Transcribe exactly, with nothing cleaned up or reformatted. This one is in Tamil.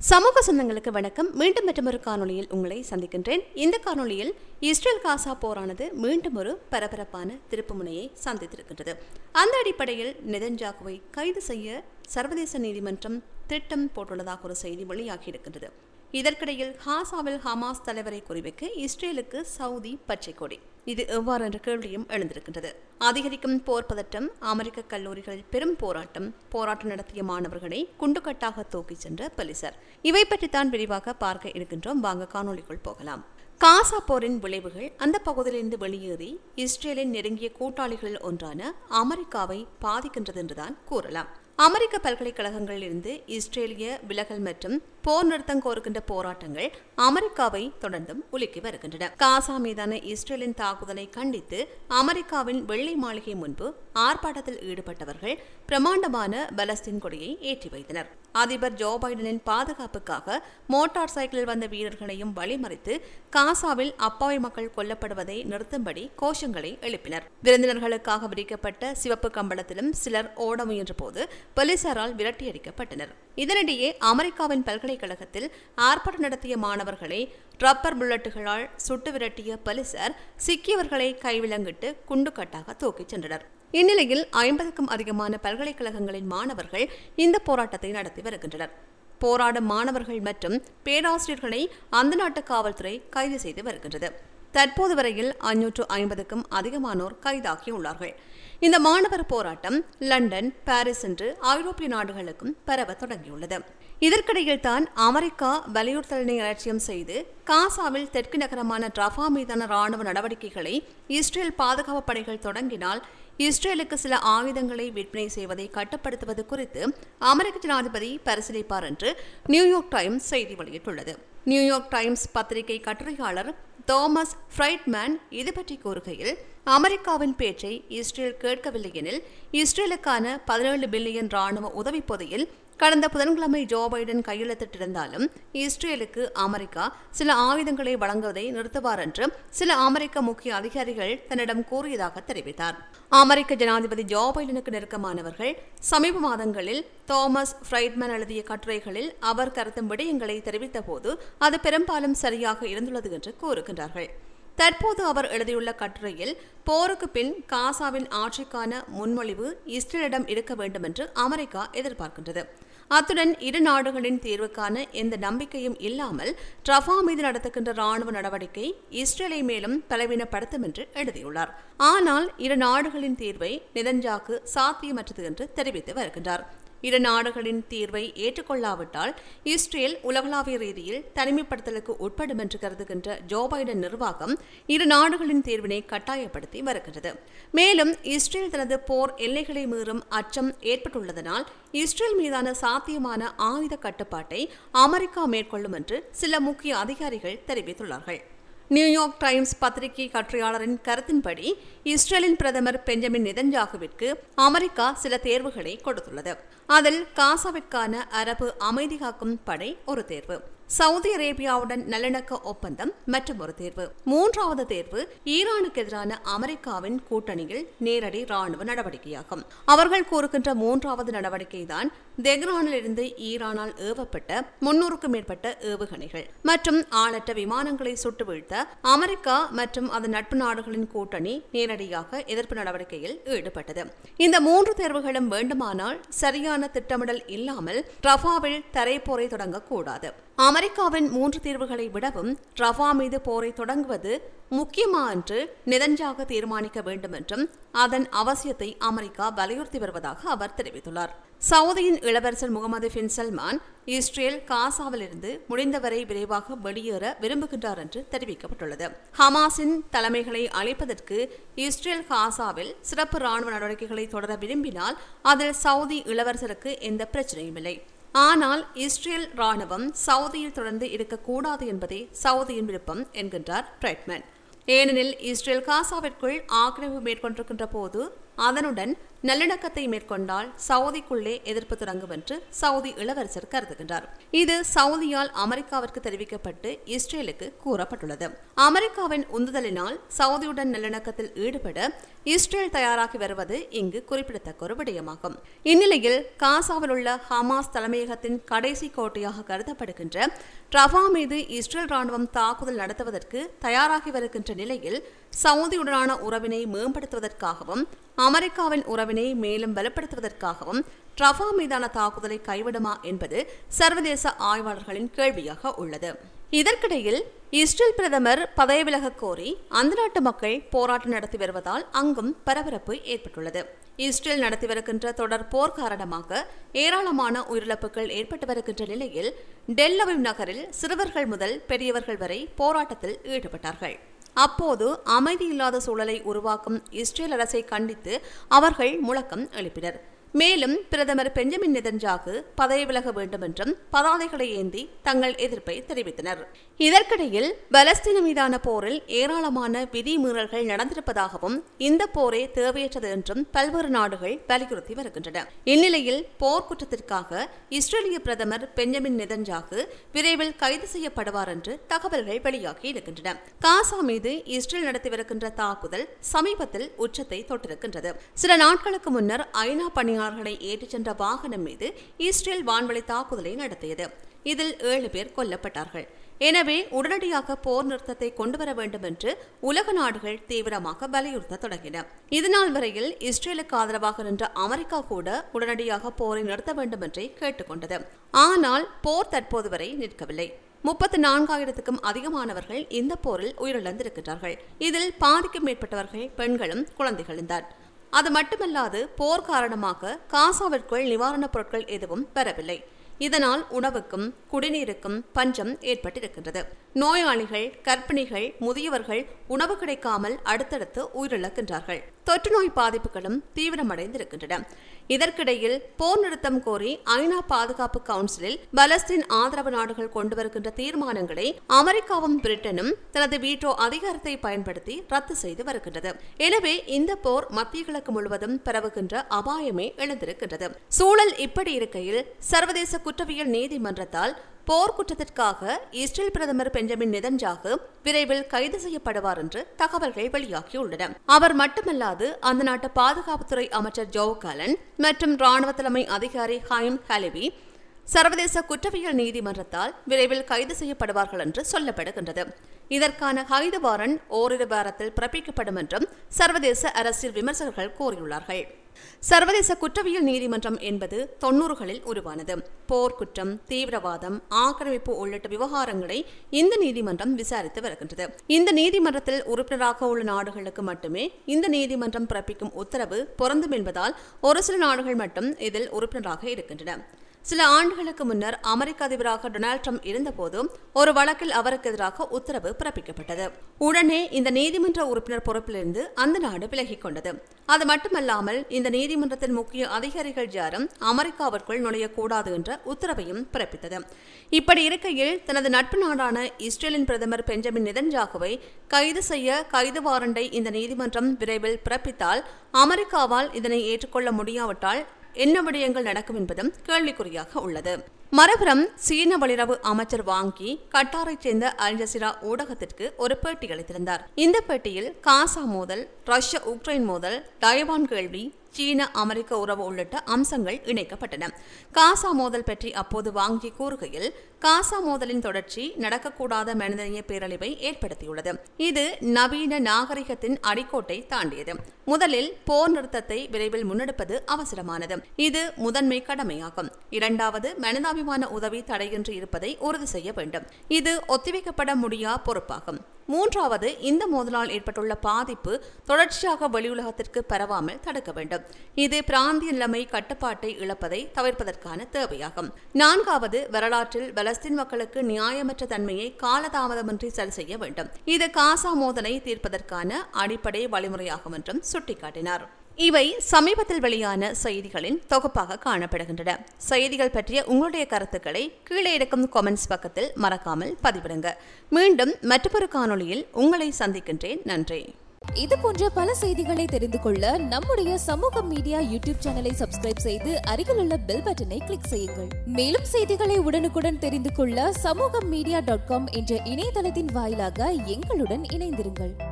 சமூக சொந்தங்களுக்கு வணக்கம். மீண்டும் மற்றொரு காணொலியில் உங்களை சந்திக்கின்றேன். இந்த காணொலியில் இஸ்ரேல் காசா போரானது மீண்டும் ஒரு பரபரப்பான திருப்புமுனையை சந்தித்திருக்கின்றது. அந்த அடிப்படையில் நெதன்யாகுவை கைது செய்ய சர்வதேச நீதிமன்றம் திட்டம் போட்டுள்ளதாக ஒரு செய்தி வெளியாகியிருக்கின்றது. இதற்கிடையில் காசாவில் ஹமாஸ் தலைவரை குறிவைக்க இஸ்ரேலுக்கு சவுதி பச்சை கொடி. இது எவ்வாறு என்ற கேள்வியும் எழுந்திருக்கின்றது. அதிகரிக்கும் போர் பதட்டம், அமெரிக்க கல்லூரிகளில் பெரும் போராட்டம், போராட்டம் நடத்திய மாணவர்களை குண்டுகட்டாக தூக்கிச் சென்ற போலீசார், இவை பற்றித்தான் விரிவாக பார்க்க இருக்கின்றோம். வாங்க காணொலிக்குள் போகலாம். காசா போரின் விளைவுகள் அந்த பகுதியிலிருந்து வெளியேறி இஸ்ரேலின் நெருங்கிய கூட்டாளிகளில் ஒன்றான அமெரிக்காவை பாதிக்கின்றது என்றுதான் கூறலாம். அமெரிக்க பல்கலைக்கழகங்களில் இருந்து இஸ்ரேலிய விலகல் மற்றும் போர் நிறுத்தம் கோருகின்ற போராட்டங்கள் அமெரிக்காவை தொடர்ந்தும் உலுக்கி வருகின்றன. காசா மீதான இஸ்ரேலின் தாக்குதலை கண்டித்து அமெரிக்காவின் வெள்ளை மாளிகை முன்பு ஆர்ப்பாட்டத்தில் ஈடுபட்டவர்கள் பிரமாண்டமான பலஸ்தீன் கொடியை ஏற்றி வைத்தனர். அதிபர் ஜோ பைடனின் பாதுகாப்புக்காக மோட்டார் சைக்கிளில் வந்த வீரர்களையும் வழிமறித்து காசாவில் அப்பாவி மக்கள் கொல்லப்படுவதை நிறுத்தும்படி கோஷங்களை எழுப்பினர். விருந்தினர்களுக்காக விரிக்கப்பட்ட சிவப்பு கம்பளத்திலும் சிலர் ஓட முயன்ற போது போலீசாரால் விரட்டியடிக்கப்பட்டனர். இதனிடையே அமெரிக்காவின் பல்கலைக்கழகத்தில் ஆர்ப்பாட்டம் நடத்திய மாணவர்களை ரப்பர் புல்லட்டுகளால் சுட்டு விரட்டிய போலீசார் சிக்கியவர்களை கைவிலங்கிட்டு குண்டுகட்டாக தூக்கிச் சென்றனர். இந்நிலையில் ஐம்பதுக்கும் அதிகமான பல்கலைக்கழகங்களின் மாணவர்கள் இந்த போராட்டத்தை நடத்தி வருகின்றனர். போராடும் மாணவர்கள் மற்றும் பேராசிரியர்களை அந்த நாட்டு காவல்துறை கைது செய்து வருகின்றது. தற்போது வரையில் ஐநூற்று ஐம்பதுக்கும் அதிகமானோர் கைதாகியுள்ளார்கள். இந்த மாணவர் போராட்டம் லண்டன், பாரிஸ் என்று ஐரோப்பிய நாடுகளுக்கும் பரவ தொடங்கியுள்ளது. இதற்கிடையில் தான் அமெரிக்கா வலியுறுத்தலினை அலட்சியம் செய்து காசாவில் தெற்கு நகரமான ரஃபா மீதான ராணுவ நடவடிக்கைகளை இஸ்ரேல் பாதுகாப்பு படைகள் தொடங்கினால் இஸ்ரேலுக்கு சில ஆயுதங்களை விற்பனை செய்வதை கட்டுப்படுத்துவது குறித்து அமெரிக்க ஜனாதிபதி பரிசீலிப்பார் என்று நியூயார்க் டைம்ஸ் செய்தி வெளியிட்டுள்ளது. நியூயார்க் டைம்ஸ் பத்திரிகை கட்டுரையாளர் தாமஸ் ஃப்ரைட்மேன் இது பற்றி கூறுகையில், அமெரிக்காவின் பேச்சை இஸ்ரேல் கேட்கவில்லை எனில் இஸ்ரேலுக்கான பதினேழு பில்லியன் ராணுவ உதவி பொதியில் கடந்த புதன்கிழமை ஜோ பைடன் கையெழுத்திட்டிருந்தாலும் இஸ்ரேலுக்கு அமெரிக்கா சில ஆயுதங்களை வழங்குவதை நிறுத்துவார் என்று சில அமெரிக்க முக்கிய அதிகாரிகள் தன்னிடம் கூறியதாக தெரிவித்தார். அமெரிக்க ஜனாதிபதி ஜோ பைடனுக்கு நெருக்கமானவர்கள் சமீப மாதங்களில் தாமஸ் ஃப்ரைட்மேன் எழுதிய கட்டுரைகளில் அவர் கருத்தும் விடயங்களை தெரிவித்த போது அது பெரும்பாலும் சரியாக இருந்துள்ளது என்று கூறுகின்றார்கள். தற்போது அவர் எழுதியுள்ள கட்டுரையில் போருக்கு பின் காசாவின் ஆட்சிக்கான முன்மொழிவு இஸ்ரேலிடம் இருக்க வேண்டும் என்று அமெரிக்கா எதிர்பார்க்கின்றது. அத்துடன் இரு நாடுகளின் தீர்வுக்கான எந்த நம்பிக்கையும் இல்லாமல் ரஃபா மீது நடத்துகின்ற ராணுவ நடவடிக்கை இஸ்ரேலை மேலும் பலவீனப்படுத்தும் என்று எழுதியுள்ளார். ஆனால் இரு நாடுகளின் தீர்வை நெதன்யாகு சாத்தியமற்றது என்று தெரிவித்து வருகின்றார். இரு நாடுகளின் தீர்வை ஏற்றுக்கொள்ளாவிட்டால் இஸ்ரேல் உலகளாவிய ரீதியில் தனிமைப்படுத்தலுக்கு உட்படும் என்று கருதுகின்ற ஜோ பைடன் நிர்வாகம் இரு நாடுகளின் தீர்வினை கட்டாயப்படுத்தி வருகிறது. மேலும் இஸ்ரேல் தனது போர் எல்லைகளை மீறும் அச்சம் ஏற்பட்டுள்ளதனால் இஸ்ரேல் மீதான சாத்தியமான ஆயுத கட்டுப்பாட்டை அமெரிக்கா மேற்கொள்ளும் என்று சில முக்கிய அதிகாரிகள் தெரிவித்துள்ளார்கள். நியூயார்க் டைம்ஸ் பத்திரிகை கட்டுரையாளரின் கருத்தின்படி இஸ்ரேலின் பிரதமர் பெஞ்சமின் நெதன்யாகுவிற்கு அமெரிக்கா சில தேர்வுகளை கொடுத்துள்ளது. அதில் காசாவிற்கான அரபு அமைதி காக்கும் படை ஒரு தேர்வு, சவுதி அரேபியாவுடன் நல்லிணக்க ஒப்பந்தம் மற்றும் ஒரு தேர்வு, மூன்றாவது தேர்வு ஈரானுக்கு எதிரான அமெரிக்காவின் கூட்டணியில் நேரடி ராணுவ நடவடிக்கையாகும். அவர்கள் கூறுகின்ற மூன்றாவது நடவடிக்கைதான் தெஹ்ரானில் இருந்து ஈரானால் ஏவப்பட்ட முன்னூறுக்கும் மேற்பட்ட ஏவுகணைகள் மற்றும் ஆளற்ற விமானங்களை சுட்டு வீழ்த்த அமெரிக்கா மற்றும் அதன் நட்பு நாடுகளின் கூட்டணி நேரடியாக எதிர்ப்பு நடவடிக்கையில் ஈடுபட்டது. இந்த மூன்று தேர்வுகளும் வேண்டுமானால் சரியான திட்டமிடல் இல்லாமல் ரஃபாவில் தரைப்போரை தொடங்கக்கூடாது. அமெரிக்காவின் மூன்று தீர்வுகளை விடவும் ரஃபா மீது போரை தொடங்குவது முக்கியமா என்று நெதன்யாகு தீர்மானிக்க வேண்டும் என்றும் அதன் அவசியத்தை அமெரிக்கா வலியுறுத்தி வருவதாக அவர் தெரிவித்துள்ளார். சவுதியின் இளவரசர் முகமது பின் சல்மான் இஸ்ரேல் காசாவிலிருந்து முடிந்தவரை விரைவாக வெளியேற விரும்புகின்றார் என்று தெரிவிக்கப்பட்டுள்ளது. ஹமாஸின் தலைமைகளை அழிப்பதற்கு இஸ்ரேல் காசாவில் சிறப்பு ராணுவ நடவடிக்கைகளை தொடர விரும்பினால் அதில் சவுதி இளவரசருக்கு எந்த பிரச்சனையும் இல்லை. ஆனால் இஸ்ரேல் ராணுவம் சவுதியில் தொடர்ந்து இருக்கக்கூடாது என்பதே சவுதியின் விருப்பம் என்கின்றார் ஃப்ரைட்மேன். ஏனெனில் இஸ்ரேல் காசாவிற்குள் ஆக்கிரமிப்பு மேற்கொண்டிருக்கின்ற போது அதனுடன் நல்லிணக்கத்தை மேற்கொண்டால் சவுதிக்குள்ளே எதிர்ப்பு தொடங்கும் என்று சவுதி இளவரசர் கருதுகின்றார். இது சவுதியால் அமெரிக்காவிற்கு தெரிவிக்கப்பட்டு இஸ்ரேலுக்கு கூறப்பட்டுள்ளது. அமெரிக்காவின் உந்துதலினால் சவுதியுடன் நல்லிணக்கத்தில் ஈடுபட இஸ்ரேல் தயாராகி வருவது இங்கு குறிப்பிடத்தக்க ஒரு விடயமாகும். இந்நிலையில் காசாவில் உள்ள ஹமாஸ் தலைமையகத்தின் கடைசி கோட்டையாக கருதப்படுகின்ற ரஃபா மீது இஸ்ரேல் ராணுவம் தாக்குதல் நடத்துவதற்கு தயாராகி வருகின்ற நிலையில் சவுதியுடனான உறவினை மேம்படுத்துவதற்காகவும் அமெரிக்காவின் உறவினை மேலும் பலப்படுத்துவதற்காகவும் ரஃபா மீதான தாக்குதலை கைவிடுமா என்பது சர்வதேச ஆய்வாளர்களின் கேள்வியாக உள்ளது. இதற்கிடையில் இஸ்ரேல் பிரதமர் பதவி விலக கோரி அந்த நாட்டு மக்கள் போராட்டம் நடத்தி வருவதால் அங்கும் பரபரப்பு ஏற்பட்டுள்ளது. இஸ்ரேல் நடத்தி வருகின்ற தொடர் போர் காரணமாக ஏராளமான உயிரிழப்புகள் ஏற்பட்டு வருகின்ற நிலையில் டெல் அவீவ் நகரில் சிறுவர்கள் முதல் பெரியவர்கள் வரை போராட்டத்தில் ஈடுபட்டார்கள். அப்போது அமைதியில்லாத சூழலை உருவாக்கும் இஸ்ரேல் அரசை கண்டித்து அவர்கள் முழக்கம் எழுப்பினர். மேலும் பிரதமர் பெஞ்சமின் நெதன்யாகு பதவி விலக வேண்டும் என்றும் பதாதைகளை ஏந்தி தங்கள் எதிர்ப்பை தெரிவித்தனர். இதற்கிடையில் பலஸ்தீன மீதான போரில் ஏராளமான விதிமீறல்கள் நடந்திருப்பதாகவும் இந்த போரே தேவையற்றது என்றும் பல்வேறு நாடுகள் வலியுறுத்தி வருகின்றன. இந்நிலையில் போர் குற்றத்திற்காக இஸ்ரேலிய பிரதமர் பெஞ்சமின் நெதன்யாகு விரைவில் கைது செய்யப்படுவார் என்று தகவல்கள் வெளியாகி இருக்கின்றன. காசா மீது இஸ்ரேல் நடத்தி வருகின்ற தாக்குதல் சமீபத்தில் உச்சத்தை தொட்டிருக்கின்றது. சில நாட்களுக்கு முன்னர் ஐநா பணியாளர் ஏற்றிச் சென்ற வாகனம் மீது இஸ்ரேல் வான்வழி தாக்குதலை நடத்தியது. இதில் ஏழு பேர் கொல்லப்பட்டார்கள். எனவே உடனடியாக போர் நிறுத்தத்தை கொண்டுவர வேண்டும் என்று உலக நாடுகள் தீவிரமாக வலியுறுத்த தொடங்கின. இதுநாள் வரையில் இஸ்ரேலுக்கு ஆதரவாக நின்ற அமெரிக்கா கூட உடனடியாக போரை நிறுத்த வேண்டும் என்றே கேட்டுக்கொண்டது. ஆனால் போர் தற்போது வரை நிற்கவில்லை. முப்பத்தி நான்காயிரத்துக்கும் அதிகமானவர்கள் இந்த போரில் உயிரிழந்திருக்கிறார்கள். இதில் பாதிக்கும் மேற்பட்டவர்கள் பெண்களும் குழந்தைகளும் தான். அது மட்டுமல்லாது போர் காரணமாக காசாவிற்குள் நிவாரணப் பொருட்கள் எதுவும் பெறவில்லை. இதனால் உணவுக்கும் குடிநீருக்கும் பஞ்சம் ஏற்பட்டிருக்கின்றது. நோயாளிகள், கர்ப்பிணிகள், முதியவர்கள் உணவு கிடைக்காமல் அடுத்தடுத்து உயிரிழக்கின்றார்கள். தொற்று நோய் பாதிப்புகளும் தீவிரமடைந்திருக்கின்றன. இதற்கிடையில் போர் நிறுத்தம் கோரி ஐநா பாதுகாப்பு கவுன்சிலில் பலஸ்தீன் ஆதரவு நாடுகள் கொண்டு வருகின்ற தீர்மானங்களை அமெரிக்காவும் பிரிட்டனும் தனது வீட்டோ அதிகாரத்தை பயன்படுத்தி ரத்து செய்து வருகின்றது. எனவே இந்த போர் மத்திய கிழக்கு முழுவதும் பரவுகின்ற அபாயமே எழுந்திருக்கின்றது. சூழல் இப்படி இருக்கையில் சர்வதேச குற்றவியல் நீதிமன்றத்தால் போர் குற்றத்திற்காக இஸ்ரேல் பிரதமர் பெஞ்சமின் நெதன்யாகு விரைவில் கைது செய்யப்படுவார் என்று தகவல்கள் வெளியாகியுள்ளன. அவர் மட்டுமல்லாது அந்த நாட்டு பாதுகாப்புத்துறை அமைச்சர் ஜோ காலன் மற்றும் ராணுவ தலைமை அதிகாரி ஹைம் ஹலிவி சர்வதேச குற்றவியல் நீதிமன்றத்தால் விரைவில் கைது செய்யப்படுவார்கள் என்று சொல்லப்படுகின்றது. இதற்கான கைது வாரண்ட் ஓரிரு வாரத்தில் பிறப்பிக்கப்படும் என்றும் சர்வதேச அரசியல் விமர்சகர்கள் கூறியுள்ளார்கள். சர்வதேச குற்றவியல் நீதிமன்றம் என்பது தொன்னூறுகளில் உருவானது. போர்க்குற்றம், தீவிரவாதம், ஆக்கிரமிப்பு உள்ளிட்ட விவகாரங்களை இந்த நீதிமன்றம் விசாரித்து வருகின்றது. இந்த நீதிமன்றத்தில் உறுப்பினராக உள்ள நாடுகளுக்கு மட்டுமே இந்த நீதிமன்றம் பிறப்பிக்கும் உத்தரவு பொருந்தும் என்பதால் ஒரு சில நாடுகள் மட்டும் இதில் உறுப்பினராக இருக்கின்றன. சில ஆண்டுகளுக்கு முன்னர் அமெரிக்க அதிபராக டொனால்ட் ட்ரம்ப் இருந்தபோது ஒரு வழக்கில் அவருக்கு எதிராக உத்தரவு பிறப்பிக்கப்பட்டது. உடனே இந்த நீதிமன்ற உறுப்பினர் பொறுப்பிலிருந்து அந்த நாடு விலகிக் கொண்டது. அது மட்டுமல்லாமல் இந்த நீதிமன்றத்தின் முக்கிய அதிகாரிகள் யாரும் அமெரிக்காவிற்குள் நுழையக்கூடாது என்ற உத்தரவையும் பிறப்பித்தது. இப்படி இருக்கையில் தனது நட்பு நாடான இஸ்ரேலின் பிரதமர் பெஞ்சமின் நெதன்யாகுவை கைது செய்ய கைது வாரண்டை இந்த நீதிமன்றம் விரைவில் பிறப்பித்தால் அமெரிக்காவால் இதனை ஏற்றுக்கொள்ள முடியாவிட்டால் என்ன விடயங்கள் நடக்கும் என்பதும் கேள்விக்குறியாக உள்ளது. மறுபுறம் சீன வெளியுறவு அமைச்சர் வாங்கி கட்டாரைச் சேர்ந்த அல் ஜசீரா ஊடகத்திற்கு ஒரு பேட்டி அளித்திருந்தார். இந்த பேட்டியில் காசா மோதல், ரஷ்யா உக்ரைன் மோதல், தைவான் கேள்வி, சீன அமெரிக்க உறவு உள்ளிட்ட அம்சங்கள் இணைக்கப்பட்டன. காசா மோதல் பற்றி அப்போது வாங்கி கூறுகையில், காசா மோதலின் தொடர்ச்சி நடக்கக்கூடாத மனிதநேய பேரழிவை ஏற்படுத்தியுள்ளது. இது நவீன நாகரிகத்தின் அடிக்கோட்டை தாண்டியது. முதலில் போர் நிறுத்தத்தை விரைவில் முன்னெடுப்பது அவசரமானது. இது முதன்மை கடமையாகும். இரண்டாவது, மனிதாபிமான உதவி தடையின்றி இருப்பதை உறுதி செய்ய வேண்டும். இது ஒத்திவைக்கப்பட முடியா பொறுப்பாகும். மூன்றாவது, இந்த மோதலால் ஏற்பட்டுள்ள பாதிப்பு தொடர்ச்சியாக வெளியுலகத்திற்கு பரவாமல் தடுக்க வேண்டும். இது பிராந்திய நிலைமை கட்டுப்பாட்டை இழப்பதை தவிர்ப்பதற்கான தேவையாகும். நான்காவது, வரலாற்றில் பலஸ்தீன் மக்களுக்கு நியாயமற்ற தன்மையை காலதாமதமின்றி சரி செய்ய வேண்டும். இது காசா மோதலை தீர்ப்பதற்கான அடிப்படை வழிமுறையாகும் என்றும் சுட்டிக்காட்டினார். இவை சமீபத்தில் வெளியான செய்திகளின் தொகுப்பாக காணப்படுகின்றன. செய்திகள் பற்றிய உங்களுடைய கருத்துக்களை கீழே இருக்கும் கமெண்ட்ஸ் பக்கத்தில் மறக்காமல் பதிவிடுங்க. மீண்டும் மற்றொரு காணொளியில் உங்களை சந்திக்கின்றேன். நன்றி. இது போன்ற பல செய்திகளை தெரிந்து கொள்ள நம்முடைய சமூக மீடியா யூடியூப் சேனலை சப்ஸ்கிரைப் செய்து அருகிலுள்ள பெல் பட்டனை கிளிக் செய்யுங்கள். மேலும் செய்திகளை உடனுக்குடன் தெரிந்து கொள்ள சமூக மீடியா டாட் காம் என்ற இணையதளத்தின் வாயிலாக எங்களுடன் இணைந்திருங்கள்.